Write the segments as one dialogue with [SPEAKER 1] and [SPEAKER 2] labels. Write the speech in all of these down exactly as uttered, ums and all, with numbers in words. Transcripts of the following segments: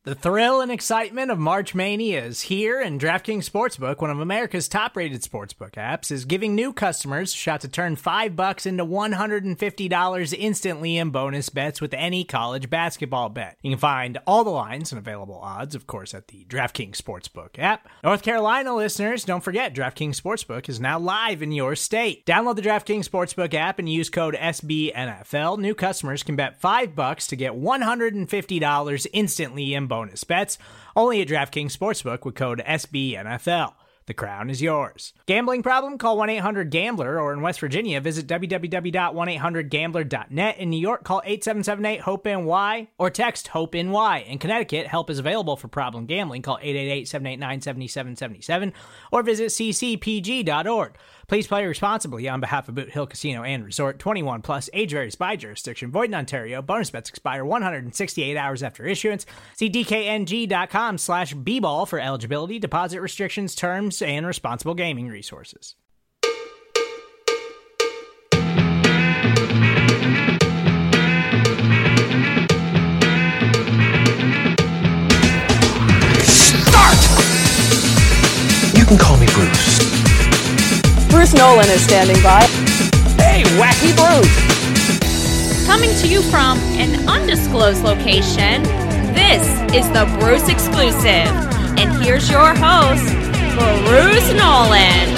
[SPEAKER 1] The thrill and excitement of March Mania is here, and DraftKings Sportsbook, one of America's top-rated sportsbook apps, is giving new customers a shot to turn five bucks into one hundred fifty dollars instantly in bonus bets with any college basketball bet. You can find all the lines and available odds, of course, at the DraftKings Sportsbook app. North Carolina listeners, don't forget, DraftKings Sportsbook is now live in your state. Download the DraftKings Sportsbook app and use code S B N F L. New customers can bet five bucks to get one hundred fifty dollars instantly in bonus bets, only at DraftKings Sportsbook with code S B N F L. The crown is yours. Gambling problem? Call one eight hundred gambler, or in West Virginia, visit w w w dot one eight hundred gambler dot net. In New York, call eight seven seven eight hope N Y or text HOPE-NY. In Connecticut, help is available for problem gambling. Call eight eight eight, seven eight nine, seven seven seven seven or visit c c p g dot org. Please play responsibly on behalf of Boot Hill Casino and Resort. twenty-one plus, age varies by jurisdiction. Void in Ontario. Bonus bets expire one hundred sixty-eight hours after issuance. See d k n g dot com slash b ball for eligibility, deposit restrictions, terms, and responsible gaming resources.
[SPEAKER 2] Start! You can call me Bruce.
[SPEAKER 3] Bruce Nolan is standing by.
[SPEAKER 2] Hey, Wacky Bruce!
[SPEAKER 4] Coming to you from an undisclosed location, this is the Bruce Exclusive. And here's your host, Bruce Nolan.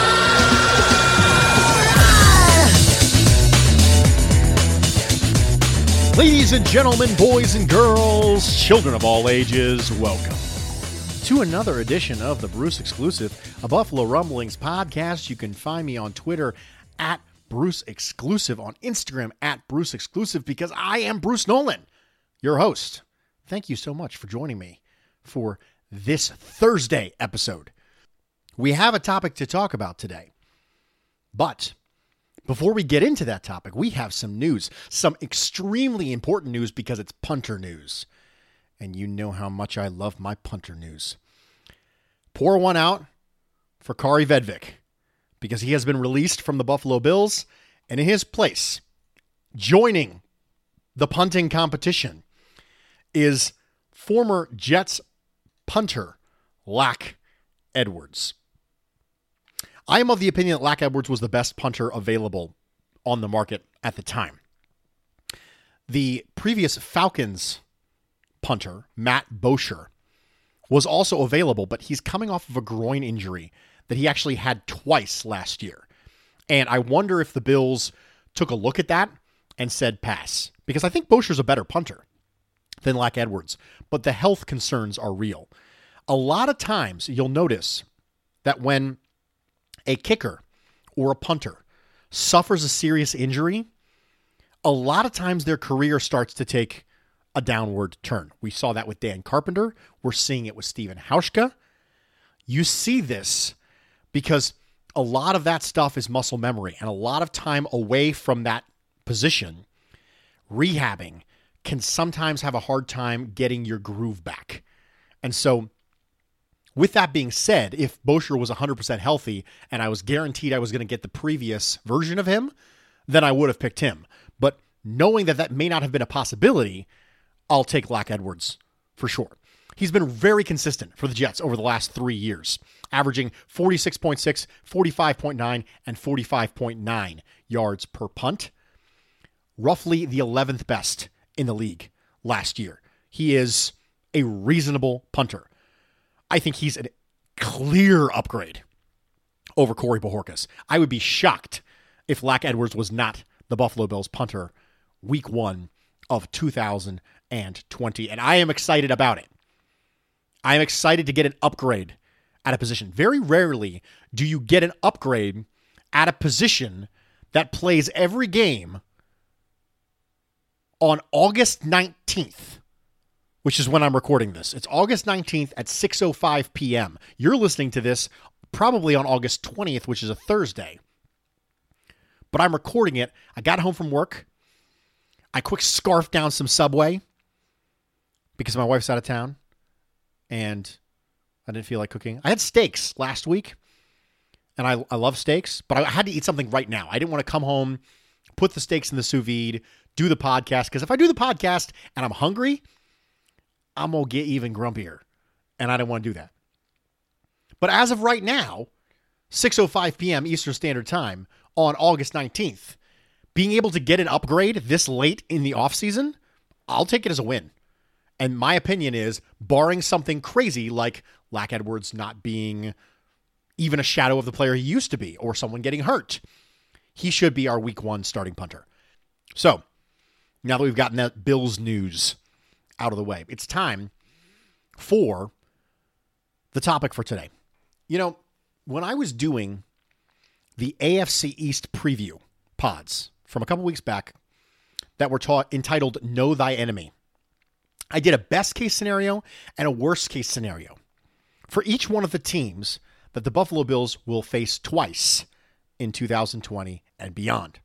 [SPEAKER 5] Ladies and gentlemen, boys and girls, children of all ages, welcome to another edition of the Bruce Exclusive, a Buffalo Rumblings podcast. You can find me on Twitter at Bruce Exclusive, on Instagram at Bruce Exclusive, because I am Bruce Nolan, your host. Thank you so much for joining me for this Thursday episode. We have a topic to talk about today, but before we get into that topic, we have some news, some extremely important news because it's punter news. And you know how much I love my punter news. Pour one out for Kaare Vedvik, because he has been released from the Buffalo Bills, and in his place, joining the punting competition, is former Jets punter Lack Edwards. I am of the opinion that Lack Edwards was the best punter available on the market at the time. The previous Falcons punter, Matt Bosher, was also available, but he's coming off of a groin injury that he actually had twice last year. And I wonder if the Bills took a look at that and said pass, because I think Bosher's a better punter than Lack Edwards, but the health concerns are real. A lot of times you'll notice that when a kicker or a punter suffers a serious injury, a lot of times their career starts to take a downward turn. We saw that with Dan Carpenter. We're seeing it with Steven Hauschka. You see this because a lot of that stuff is muscle memory, and a lot of time away from that position, rehabbing, can sometimes have a hard time getting your groove back. And so with that being said, if Bosher was one hundred percent healthy and I was guaranteed I was going to get the previous version of him, then I would have picked him. But knowing that that may not have been a possibility, I'll take Lack Edwards for sure. He's been very consistent for the Jets over the last three years, averaging forty-six point six, forty-five point nine, and forty-five point nine yards per punt. Roughly the eleventh best in the league last year. He is a reasonable punter. I think he's a clear upgrade over Corey Bojorquez. I would be shocked if Lack Edwards was not the Buffalo Bills punter week one of two thousand twenty, and I am excited about it. I am excited to get an upgrade at a position. Very rarely do you get an upgrade at a position that plays every game on August nineteenth, which is when I'm recording this. It's August nineteenth at six oh five p.m. You're listening to this probably on August twentieth, which is a Thursday. But I'm recording it. I got home from work. I quick scarfed down some Subway because my wife's out of town and I didn't feel like cooking. I had steaks last week, and I, I love steaks, but I had to eat something right now. I didn't want to come home, put the steaks in the sous vide, do the podcast, because if I do the podcast and I'm hungry, I'm going to get even grumpier. And I don't want to do that. But as of right now, six oh five p.m. Eastern Standard Time on August nineteenth, being able to get an upgrade this late in the offseason, I'll take it as a win. And my opinion is, barring something crazy like Lack Edwards not being even a shadow of the player he used to be, or someone getting hurt, he should be our week one starting punter. So, now that we've gotten that Bills news out of the way, it's time for the topic for today. You know, when I was doing the A F C East preview pods from a couple weeks back that were taught entitled Know Thy Enemy, I did a best case scenario and a worst case scenario for each one of the teams that the Buffalo Bills will face twice in two thousand twenty and beyond.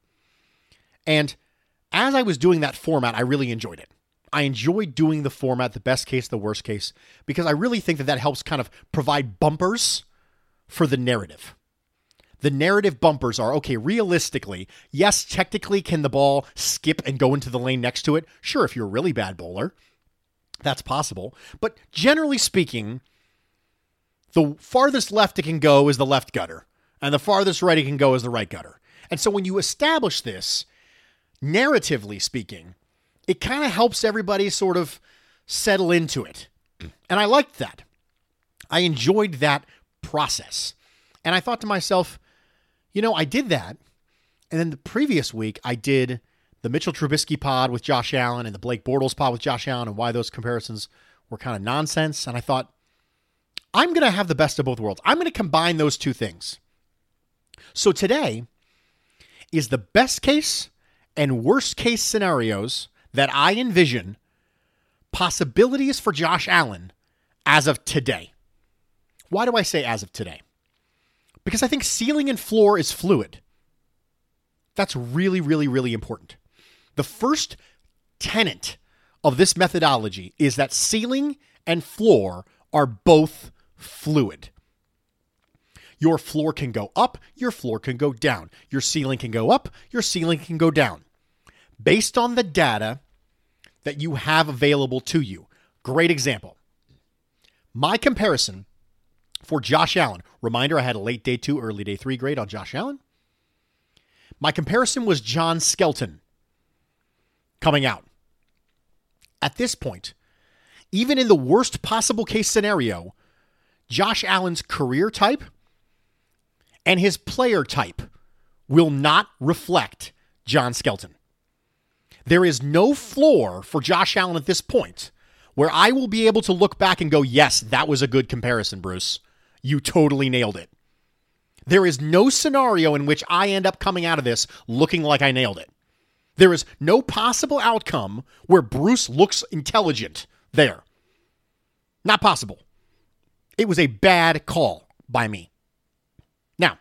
[SPEAKER 5] And as I was doing that format, I really enjoyed it. I enjoyed doing the format, the best case, the worst case, because I really think that that helps kind of provide bumpers for the narrative. The narrative bumpers are, okay, realistically, yes, technically, can the ball skip and go into the lane next to it? Sure, if you're a really bad bowler, that's possible. But generally speaking, the farthest left it can go is the left gutter, and the farthest right it can go is the right gutter. And so when you establish this, narratively speaking, it kind of helps everybody sort of settle into it. And I liked that. I enjoyed that process. And I thought to myself, you know, I did that. And then the previous week, I did the Mitchell Trubisky pod with Josh Allen and the Blake Bortles pod with Josh Allen, and why those comparisons were kind of nonsense. And I thought, I'm going to have the best of both worlds. I'm going to combine those two things. So today is the best case and worst case scenarios that I envision possibilities for Josh Allen as of today. Why do I say as of today? Because I think ceiling and floor is fluid. That's really, really, really important. The first tenet of this methodology is that ceiling and floor are both fluid. Your floor can go up, your floor can go down. Your ceiling can go up, your ceiling can go down. Based on the data that you have available to you. Great example. My comparison for Josh Allen. Reminder, I had a late day two, early day three grade on Josh Allen. My comparison was John Skelton coming out. At this point, even in the worst possible case scenario, Josh Allen's career type and his player type will not reflect John Skelton. There is no floor for Josh Allen at this point where I will be able to look back and go, yes, that was a good comparison, Bruce. You totally nailed it. There is no scenario in which I end up coming out of this looking like I nailed it. There is no possible outcome where Bruce looks intelligent there. Not possible. It was a bad call by me. Now,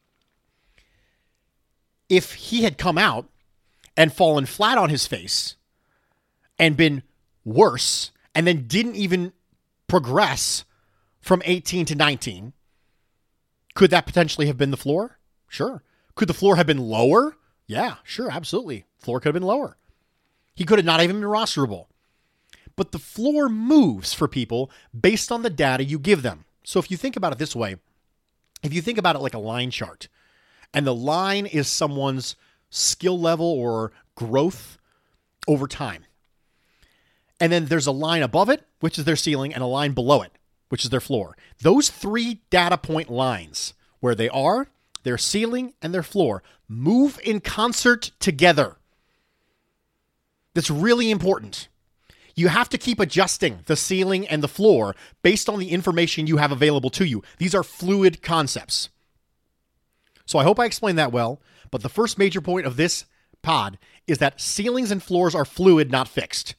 [SPEAKER 5] if he had come out and fallen flat on his face and been worse and then didn't even progress from eighteen to nineteen, could that potentially have been the floor? Sure. Could the floor have been lower? Yeah, sure, absolutely. Floor could have been lower. He could have not even been rosterable. But the floor moves for people based on the data you give them. So if you think about it this way, if you think about it like a line chart, and the line is someone's skill level or growth over time, and then there's a line above it, which is their ceiling, and a line below it, which is their floor. Those three data point lines, where they are, their ceiling, and their floor, move in concert together. That's really important. You have to keep adjusting the ceiling and the floor based on the information you have available to you. These are fluid concepts. So I hope I explained that well, but the first major point of this pod is that ceilings and floors are fluid, not fixed.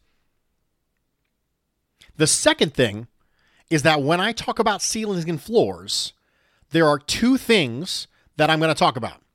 [SPEAKER 5] The second thing is that when I talk about ceilings and floors, there are two things that I'm going to talk about.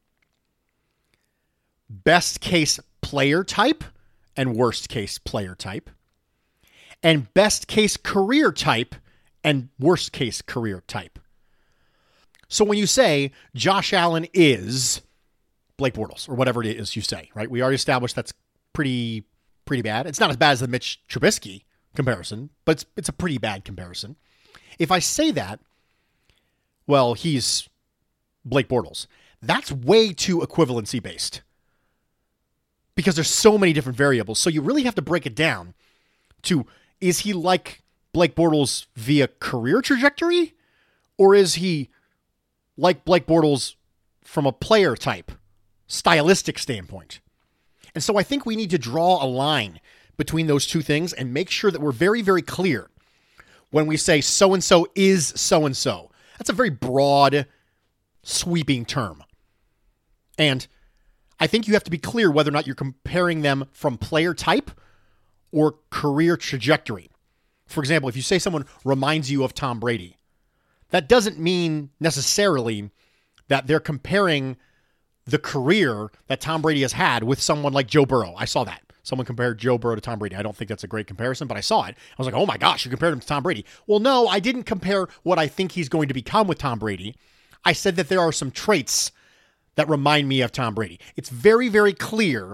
[SPEAKER 5] Best case player type and worst case player type. And best case career type and worst case career type. So when you say Josh Allen is Blake Bortles or whatever it is you say, right? We already established that's pretty, pretty bad. It's not as bad as the Mitch Trubisky comparison, but it's, it's a pretty bad comparison. If I say that, well, he's Blake Bortles. That's way too equivalency based because there's so many different variables. So you really have to break it down to, is he like Blake Bortles via career trajectory, or is he like Blake Bortles from a player type, stylistic standpoint? And so I think we need to draw a line between those two things and make sure that we're very, very clear when we say so-and-so is so-and-so. That's a very broad, sweeping term. And I think you have to be clear whether or not you're comparing them from player type or career trajectory. For example, if you say someone reminds you of Tom Brady, that doesn't mean necessarily that they're comparing the career that Tom Brady has had with someone like Joe Burrow. I saw that. Someone compared Joe Burrow to Tom Brady. I don't think that's a great comparison, but I saw it. I was like, oh my gosh, you compared him to Tom Brady. Well, no, I didn't compare what I think he's going to become with Tom Brady. I said that there are some traits that remind me of Tom Brady. It's very, very clear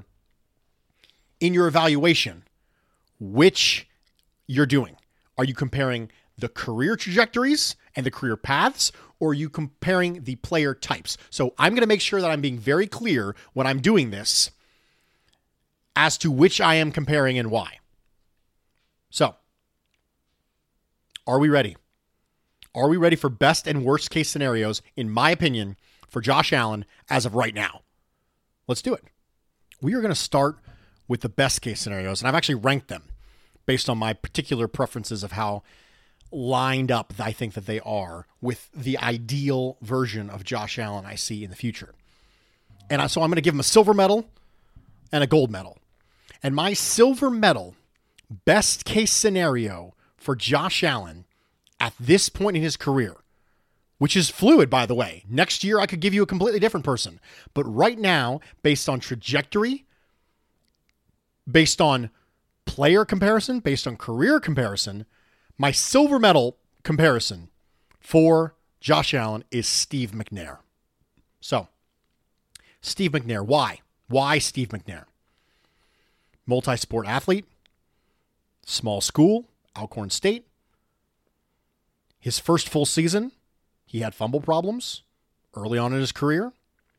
[SPEAKER 5] in your evaluation which you're doing. Are you comparing the career trajectories and the career paths, or are you comparing the player types? So I'm going to make sure that I'm being very clear when I'm doing this as to which I am comparing and why. So, are we ready? Are we ready for best and worst case scenarios, in my opinion, for Josh Allen as of right now? Let's do it. We are going to start with the best case scenarios, and I've actually ranked them based on my particular preferences of how lined up I think that they are with the ideal version of Josh Allen I see in the future. And so I'm going to give him a silver medal and a gold medal. And my silver medal best case scenario for Josh Allen at this point in his career, which is fluid, by the way. Next year, I could give you a completely different person. But right now, based on trajectory, based on player comparison, based on career comparison, my silver medal comparison for Josh Allen is Steve McNair. So, Steve McNair. Why? Why Steve McNair? Multi-sport athlete, small school, Alcorn State. His first full season, he had fumble problems early on in his career.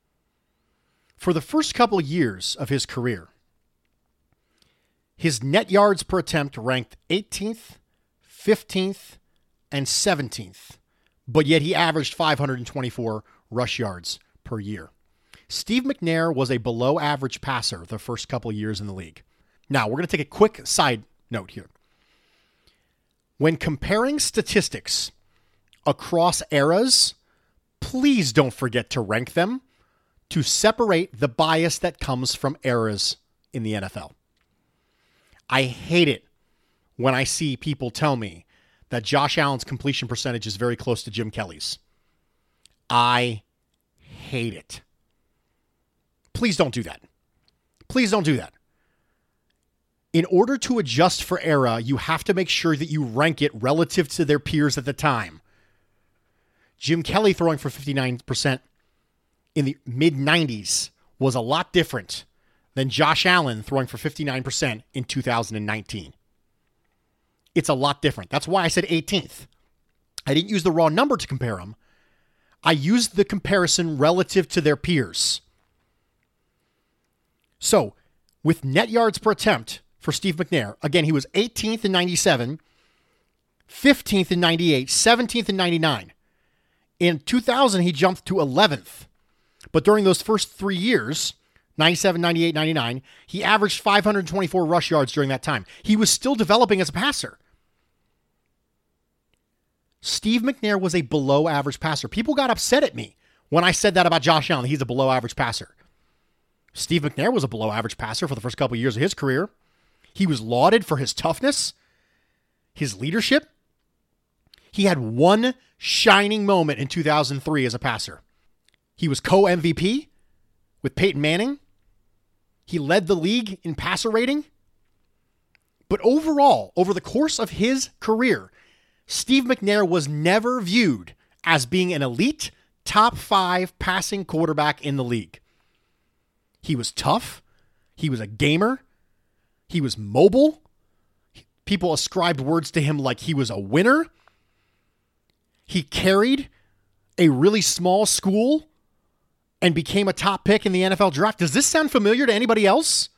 [SPEAKER 5] For the first couple of years of his career, his net yards per attempt ranked eighteenth, fifteenth, and seventeenth, but yet he averaged five hundred twenty-four rush yards per year. Steve McNair was a below-average passer the first couple of years in the league. Now, we're going to take a quick side note here. When comparing statistics across eras, please don't forget to rank them to separate the bias that comes from eras in the N F L. I hate it when I see people tell me that Josh Allen's completion percentage is very close to Jim Kelly's. I hate it. Please don't do that. Please don't do that. In order to adjust for era, you have to make sure that you rank it relative to their peers at the time. Jim Kelly throwing for fifty-nine percent in the mid nineties was a lot different than Josh Allen throwing for fifty-nine percent in two thousand nineteen. It's a lot different. That's why I said eighteenth. I didn't use the raw number to compare them. I used the comparison relative to their peers. So, with net yards per attempt for Steve McNair, again, he was eighteenth in ninety-seven, fifteenth in ninety-eight, seventeenth in ninety-nine. In two thousand, he jumped to eleventh. But during those first three years, ninety-seven, ninety-eight, ninety-nine, he averaged five hundred twenty-four rush yards during that time. He was still developing as a passer. Steve McNair was a below-average passer. People got upset at me when I said that about Josh Allen. He's a below-average passer. Steve McNair was a below-average passer for the first couple of years of his career. He was lauded for his toughness, his leadership. He had one shining moment in two thousand three as a passer. He was co-M V P with Peyton Manning. He led the league in passer rating. But overall, over the course of his career, Steve McNair was never viewed as being an elite top five passing quarterback in the league. He was tough. He was a gamer. He was mobile. people ascribed words to him like he was a winner. He carried a really small school and became a top pick in the N F L draft. Does this sound familiar to anybody else?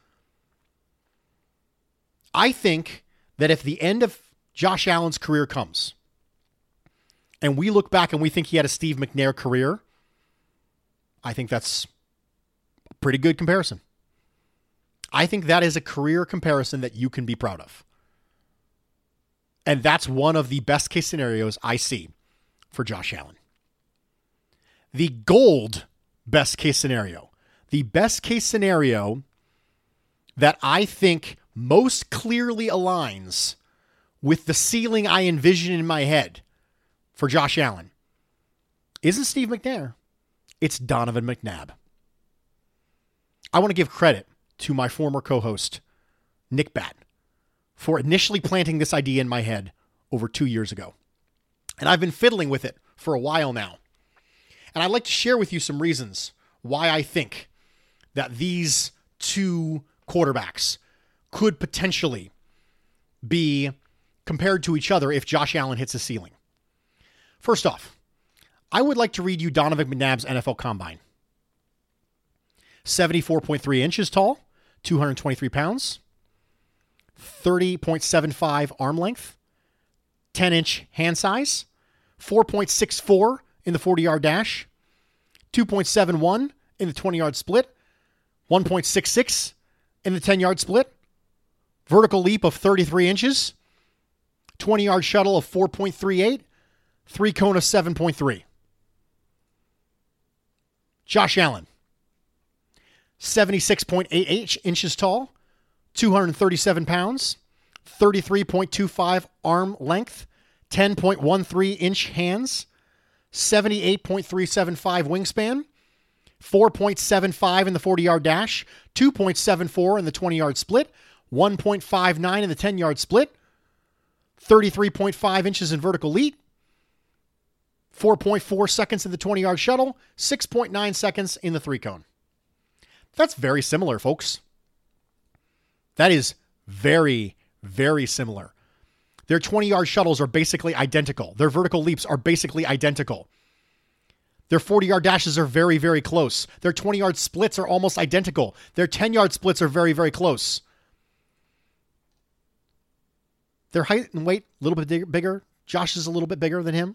[SPEAKER 5] I think that if the end of Josh Allen's career comes and we look back and we think he had a Steve McNair career, I think that's a pretty good comparison. I think that is a career comparison that you can be proud of. And that's one of the best case scenarios I see for Josh Allen. The gold best case scenario, the best case scenario that I think most clearly aligns with the ceiling I envision in my head for Josh Allen isn't Steve McNair. It's Donovan McNabb. I want to give credit to my former co-host, Nick Batt, for initially planting this idea in my head over two years ago. And I've been fiddling with it for a while now. And I'd like to share with you some reasons why I think that these two quarterbacks could potentially be compared to each other if Josh Allen hits a ceiling. First off, I would like to read you Donovan McNabb's N F L Combine. seventy-four point three inches tall, two hundred twenty-three pounds, thirty point seven five arm length, ten inch hand size, four point six four in the forty-yard dash, two point seven one in the twenty-yard split, one point six six in the ten-yard split, vertical leap of thirty-three inches, twenty-yard shuttle of four point three eight, three cone of seven point three. Josh Allen, seventy-six point eight eight inches tall, two hundred thirty-seven pounds, thirty-three point two five arm length, ten point one three inch hands, seventy-eight point three seven five wingspan, four point seven five in the forty-yard dash, two point seven four in the twenty-yard split, one point five nine in the ten-yard split, thirty-three point five inches in vertical leap, four point four seconds in the twenty-yard shuttle, six point nine seconds in the three-cone. That's very similar, folks. That is very, very similar. Their twenty-yard shuttles are basically identical. Their vertical leaps are basically identical. Their forty-yard dashes are very, very close. Their twenty-yard splits are almost identical. Their ten-yard splits are very, very close. Their height and weight, a little bit bigger. Josh is a little bit bigger than him.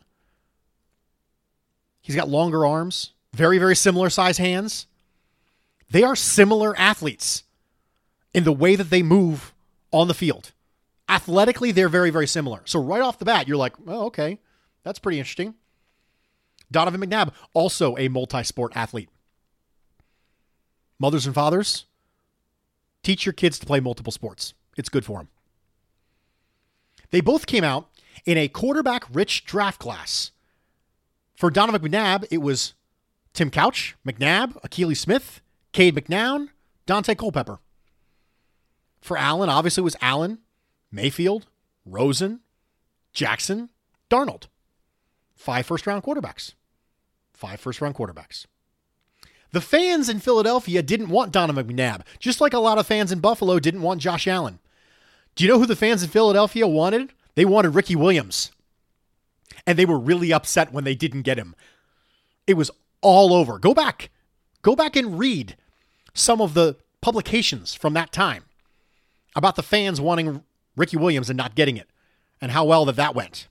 [SPEAKER 5] He's got longer arms. Very, very similar size hands. They are similar athletes in the way that they move on the field. Athletically, they're very, very similar. So right off the bat, you're like, oh, okay, that's pretty interesting. Donovan McNabb, also a multi-sport athlete. Mothers and fathers, teach your kids to play multiple sports. It's good for them. They both came out in a quarterback-rich draft class. For Donovan McNabb, it was Tim Couch, McNabb, Akili Smith, Cade McNown, Dante Culpepper. For Allen, obviously, it was Allen, Mayfield, Rosen, Jackson, Darnold. Five first-round quarterbacks. Five first-round quarterbacks. The fans in Philadelphia didn't want Donovan McNabb, just like a lot of fans in Buffalo didn't want Josh Allen. Do you know who the fans in Philadelphia wanted? They wanted Ricky Williams. And they were really upset when they didn't get him. It was all over. Go back. Go back and read some of the publications from that time about the fans wanting Ricky Williams and not getting it, and how well that that went.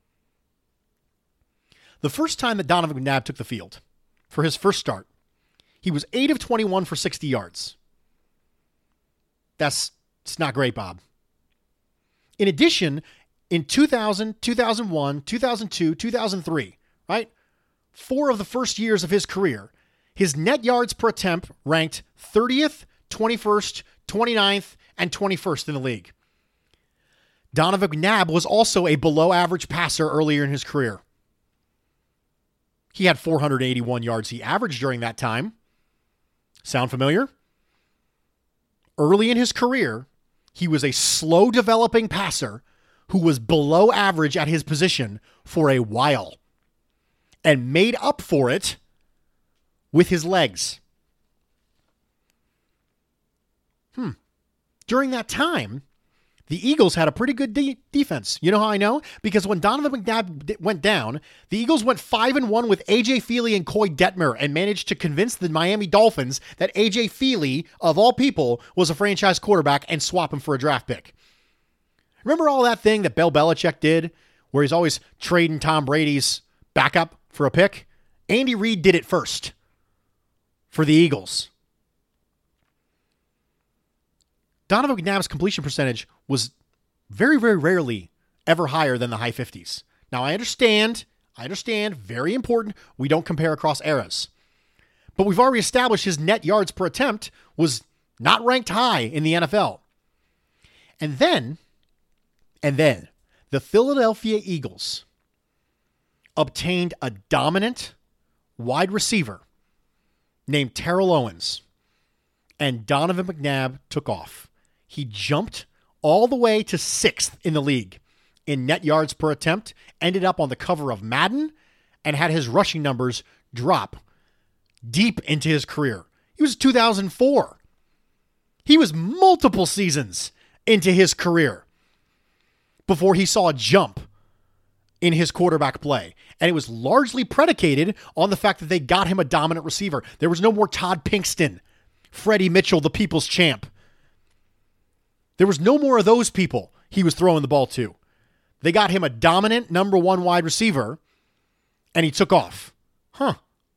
[SPEAKER 5] The first time that Donovan McNabb took the field for his first start, he was eight of twenty-one for sixty yards. That's it's not great, Bob. In addition, in two thousand, two thousand one, two thousand two, two thousand three, right? Four of the first years of his career, his net yards per attempt ranked thirtieth, twenty-first, twenty-ninth, and twenty-first in the league. Donovan McNabb was also a below-average passer earlier in his career. He had four hundred eighty-one yards he averaged during that time. Sound familiar? Early in his career, he was a slow-developing passer who was below average at his position for a while and made up for it with his legs. Hmm. During that time, the Eagles had a pretty good de- defense. You know how I know? Because when Donovan McNabb d- went down, the Eagles went five and one with A J Feely and Coy Detmer and managed to convince the Miami Dolphins that A J Feely, of all people, was a franchise quarterback and swap him for a draft pick. Remember all that thing that Bill Belichick did where he's always trading Tom Brady's backup for a pick? Andy Reid did it first for the Eagles. Donovan McNabb's completion percentage was very, very rarely ever higher than the high fifties. Now, I understand, I understand, very important, we don't compare across eras. But we've already established his net yards per attempt was not ranked high in the N F L. And then, and then, the Philadelphia Eagles obtained a dominant wide receiver named Terrell Owens, and Donovan McNabb took off. He jumped all the way to sixth in the league in net yards per attempt, ended up on the cover of Madden, and had his rushing numbers drop deep into his career. He was two thousand four. He was multiple seasons into his career before he saw a jump in his quarterback play. And it was largely predicated on the fact that they got him a dominant receiver. There was no more Todd Pinkston, Freddie Mitchell, the people's champ. There was no more of those people he was throwing the ball to. They got him a dominant number one wide receiver, and he took off. Huh.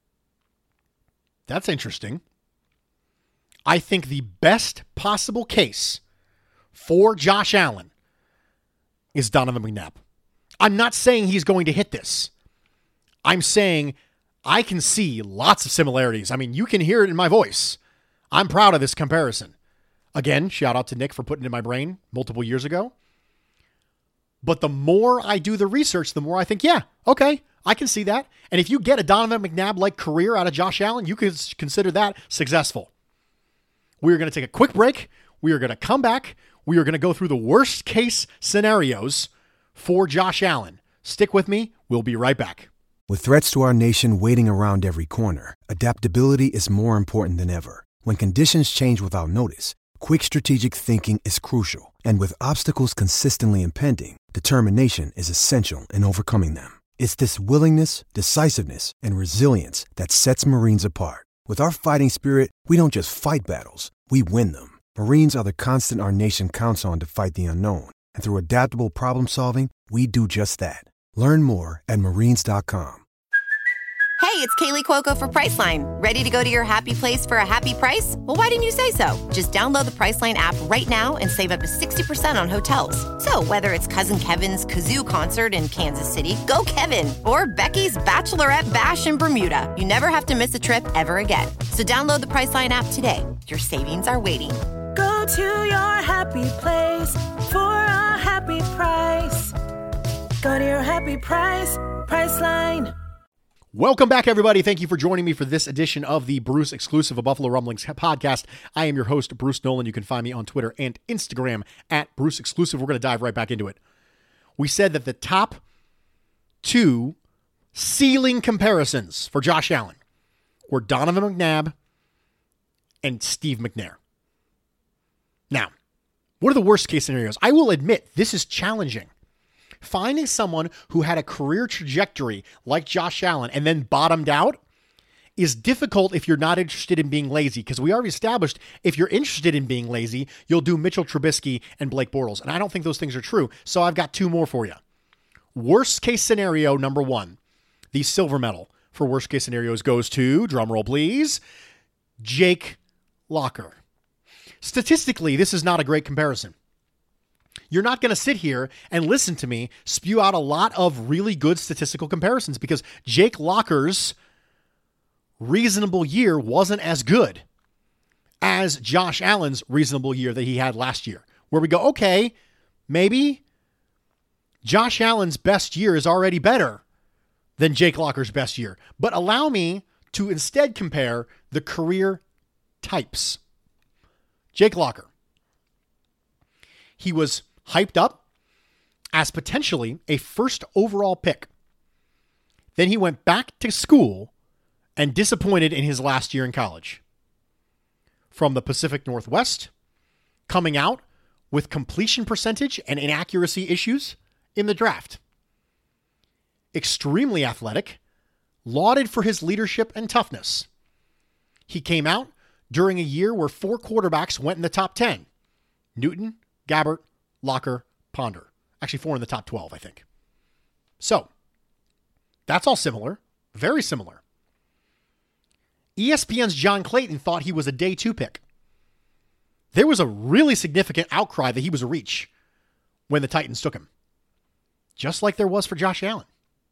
[SPEAKER 5] That's interesting. I think the best possible case for Josh Allen is Donovan McNabb. I'm not saying he's going to hit this. I'm saying I can see lots of similarities. I mean, you can hear it in my voice. I'm proud of this comparison. Again, shout out to Nick for putting it in my brain multiple years ago. But the more I do the research, the more I think, yeah, okay, I can see that. And if you get a Donovan McNabb-like career out of Josh Allen, you can consider that successful. We are going to take a quick break. We are going to come back. We are going to go through the worst case scenarios for Josh Allen. Stick with me. We'll be right back.
[SPEAKER 6] With threats to our nation waiting around every corner, adaptability is more important than ever. When conditions change without notice, quick strategic thinking is crucial. And with obstacles consistently impending, determination is essential in overcoming them. It's this willingness, decisiveness, and resilience that sets Marines apart. With our fighting spirit, we don't just fight battles, we win them. Marines are the constant our nation counts on to fight the unknown. And through adaptable problem solving, we do just that. Learn more at marines dot com.
[SPEAKER 7] Hey, it's Kaylee Cuoco for Priceline. Ready to go to your happy place for a happy price? Well, why didn't you say so? Just download the Priceline app right now and save up to sixty percent on hotels. So whether it's Cousin Kevin's Kazoo Concert in Kansas City, go Kevin, or Becky's Bachelorette Bash in Bermuda, you never have to miss a trip ever again. So download the Priceline app today. Your savings are waiting.
[SPEAKER 8] Go to your happy place for a happy price. Go to your happy price, Priceline.
[SPEAKER 5] Welcome back, everybody. Thank you for joining me for this edition of the Bruce exclusive of Buffalo Rumblings podcast. I am your host, Bruce Nolan. You can find me on Twitter and Instagram at Bruce Exclusive. We're going to dive right back into it. We said that the top two ceiling comparisons for Josh Allen were Donovan McNabb and Steve McNair. Now, what are the worst case scenarios? I will admit this is challenging. Finding someone who had a career trajectory like Josh Allen and then bottomed out is difficult if you're not interested in being lazy, because we already established if you're interested in being lazy, you'll do Mitchell Trubisky and Blake Bortles. And I don't think those things are true. So I've got two more for you. Worst case scenario number one, the silver medal for worst case scenarios goes to, drumroll please, Jake Locker. Statistically, this is not a great comparison. You're not going to sit here and listen to me spew out a lot of really good statistical comparisons because Jake Locker's reasonable year wasn't as good as Josh Allen's reasonable year that he had last year, where we go, okay, maybe Josh Allen's best year is already better than Jake Locker's best year. But allow me to instead compare the career types. Jake Locker. He was hyped up as potentially a first overall pick. Then he went back to school and disappointed in his last year in college. From the Pacific Northwest, coming out with completion percentage and inaccuracy issues in the draft. Extremely athletic, lauded for his leadership and toughness. He came out during a year where four quarterbacks went in the top ten. Newton, Gabbert, Locker, Ponder. Actually, four in the top twelve, I think. So, that's all similar. Very similar. E S P N's John Clayton thought he was a day two pick. There was a really significant outcry that he was a reach when the Titans took him. Just like there was for Josh Allen.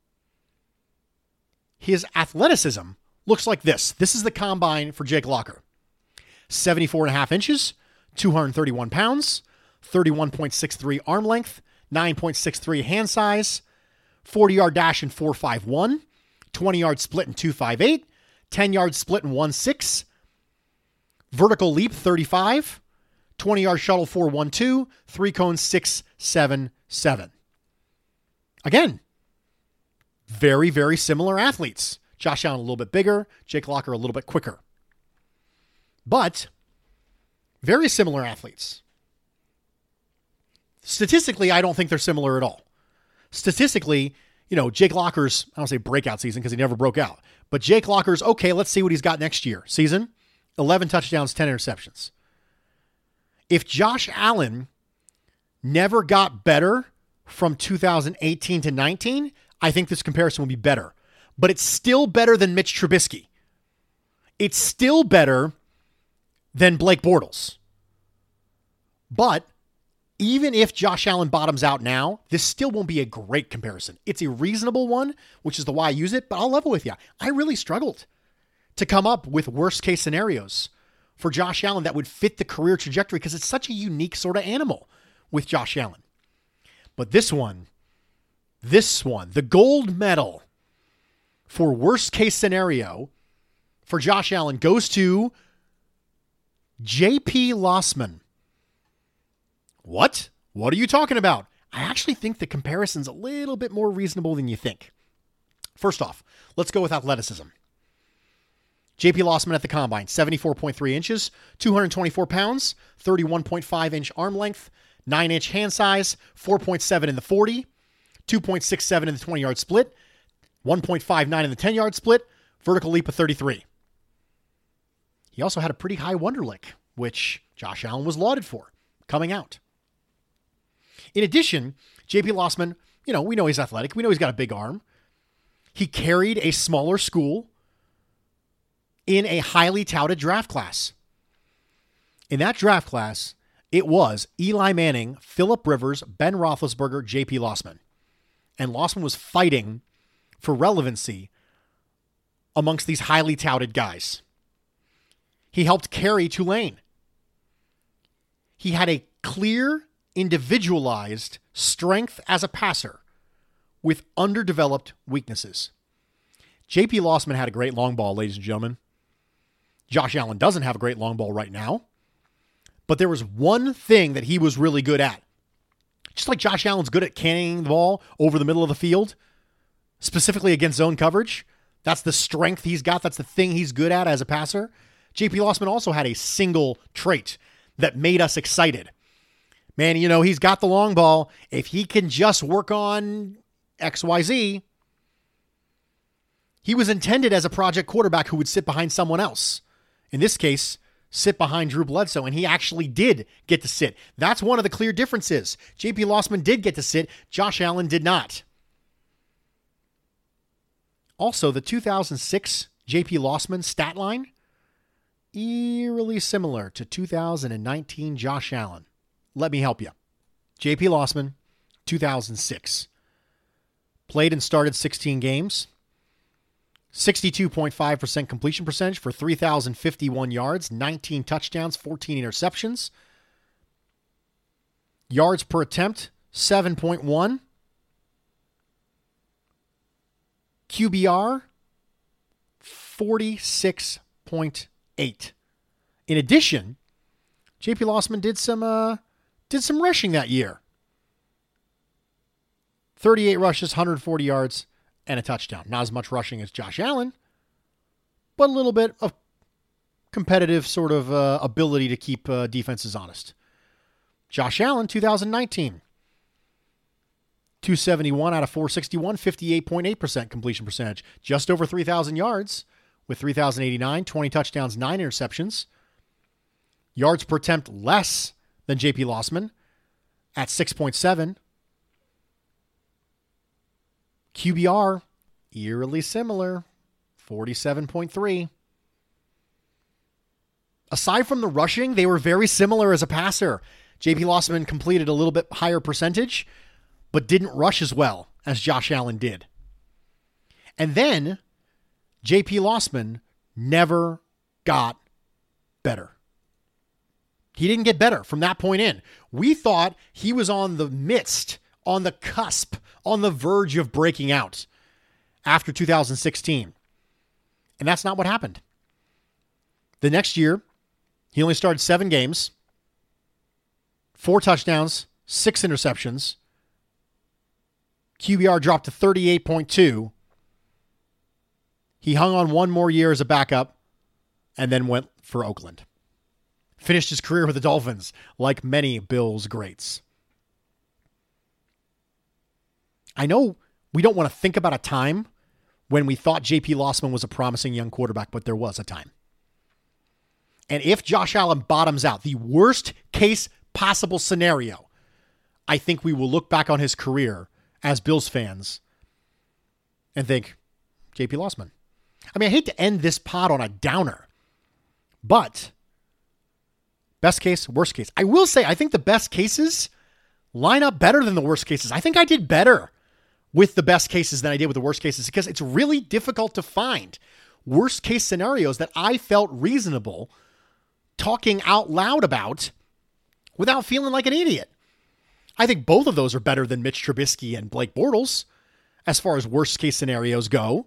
[SPEAKER 5] His athleticism looks like this. This is the combine for Jake Locker. seventy-four and a half inches, two hundred thirty-one pounds, thirty-one point six three arm length, nine point six three hand size, forty-yard dash in four five one, twenty-yard split in two five eight, ten-yard split in one six, vertical leap thirty-five, twenty-yard shuttle four one two, three cone six seven seven. Again, very, very similar athletes. Josh Allen a little bit bigger, Jake Locker a little bit quicker. But very similar athletes. Statistically, I don't think they're similar at all. Statistically, you know, Jake Locker's, I don't say breakout season because he never broke out, but Jake Locker's, okay, let's see what he's got next year. Season, eleven touchdowns, ten interceptions. If Josh Allen never got better from two thousand eighteen to nineteen, I think this comparison will be better. But it's still better than Mitch Trubisky. It's still better than Blake Bortles. But even if Josh Allen bottoms out now, this still won't be a great comparison. It's a reasonable one, which is the why I use it, but I'll level with you. I really struggled to come up with worst case scenarios for Josh Allen that would fit the career trajectory because it's such a unique sort of animal with Josh Allen. But this one, this one, the gold medal for worst case scenario for Josh Allen goes to J P. Lossman. What? What are you talking about? I actually think the comparison's a little bit more reasonable than you think. First off, let's go with athleticism. J P. Lossman at the combine, seventy-four point three inches, two hundred twenty-four pounds, thirty-one point five inch arm length, nine inch hand size, four point seven in the forty, two point six seven in the twenty-yard split, one point five nine in the ten-yard split, vertical leap of thirty-three. He also had a pretty high Wonderlic, which Josh Allen was lauded for, coming out. In addition, J P. Lossman, you know, we know he's athletic. We know he's got a big arm. He carried a smaller school in a highly touted draft class. In that draft class, it was Eli Manning, Phillip Rivers, Ben Roethlisberger, J P. Lossman. And Lossman was fighting for relevancy amongst these highly touted guys. He helped carry Tulane. He had a clear, individualized strength as a passer with underdeveloped weaknesses. J P. Lossman had a great long ball, ladies and gentlemen. Josh Allen doesn't have a great long ball right now, but there was one thing that he was really good at. Just like Josh Allen's good at canning the ball over the middle of the field, specifically against zone coverage. That's the strength he's got. That's the thing he's good at as a passer. J P. Lossman also had a single trait that made us excited. Man, you know, he's got the long ball. If he can just work on X Y Z, he was intended as a project quarterback who would sit behind someone else. In this case, sit behind Drew Bledsoe, and he actually did get to sit. That's one of the clear differences. J P. Lossman did get to sit. Josh Allen did not. Also, the two thousand six J P. Lossman stat line, eerily similar to two thousand nineteen Josh Allen. Let me help you. J P. Lossman, two thousand six. Played and started sixteen games. sixty-two point five percent completion percentage for three thousand fifty-one yards, nineteen touchdowns, fourteen interceptions. Yards per attempt, seven point one. Q B R, forty-six point eight. In addition, J P. Lossman did some uh, did some rushing that year. thirty-eight rushes, one hundred forty yards, and a touchdown. Not as much rushing as Josh Allen, but a little bit of competitive sort of uh, ability to keep uh, defenses honest. Josh Allen, two thousand nineteen. two seventy-one out of four sixty-one, fifty-eight point eight percent completion percentage. Just over three thousand yards with three thousand eighty-nine, twenty touchdowns, nine interceptions. Yards per attempt less than J P. Lossman at six point seven. Q B R, eerily similar, forty-seven point three. Aside from the rushing, they were very similar as a passer. J P. Lossman completed a little bit higher percentage, but didn't rush as well as Josh Allen did. And then J P. Lossman never got better. He didn't get better from that point in. We thought he was on the midst, on the cusp, on the verge of breaking out after two thousand sixteen. And that's not what happened. The next year, he only started seven games, four touchdowns, six interceptions. Q B R dropped to thirty-eight point two. He hung on one more year as a backup and then went for Oakland. Finished his career with the Dolphins like many Bills greats. I know we don't want to think about a time when we thought J P. Lossman was a promising young quarterback, but there was a time. And if Josh Allen bottoms out, the worst case possible scenario, I think we will look back on his career as Bills fans and think, J P. Lossman. I mean, I hate to end this pod on a downer, but best case, worst case. I will say, I think the best cases line up better than the worst cases. I think I did better with the best cases than I did with the worst cases because it's really difficult to find worst case scenarios that I felt reasonable talking out loud about without feeling like an idiot. I think both of those are better than Mitch Trubisky and Blake Bortles as far as worst case scenarios go.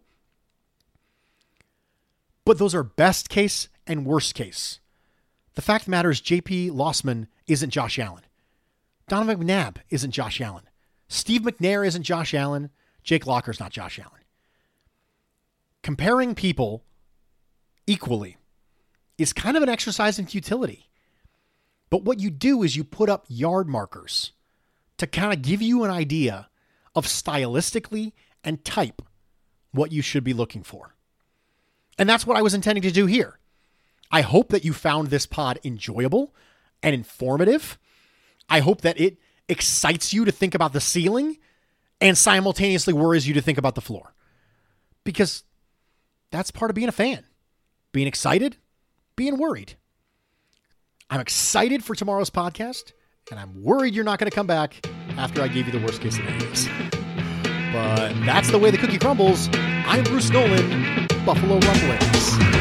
[SPEAKER 5] But those are best case and worst case. The fact of the matter is J P. Lossman isn't Josh Allen. Donovan McNabb isn't Josh Allen. Steve McNair isn't Josh Allen. Jake Locker's not Josh Allen. Comparing people equally is kind of an exercise in futility. But what you do is you put up yard markers to kind of give you an idea of stylistically and type what you should be looking for. And that's what I was intending to do here. I hope that you found this pod enjoyable and informative. I hope that it excites you to think about the ceiling and simultaneously worries you to think about the floor. Because that's part of being a fan. Being excited, being worried. I'm excited for tomorrow's podcast, and I'm worried you're not going to come back after I gave you the worst case scenarios. But that's the way the cookie crumbles. I'm Bruce Nolan, Buffalo Rumblings.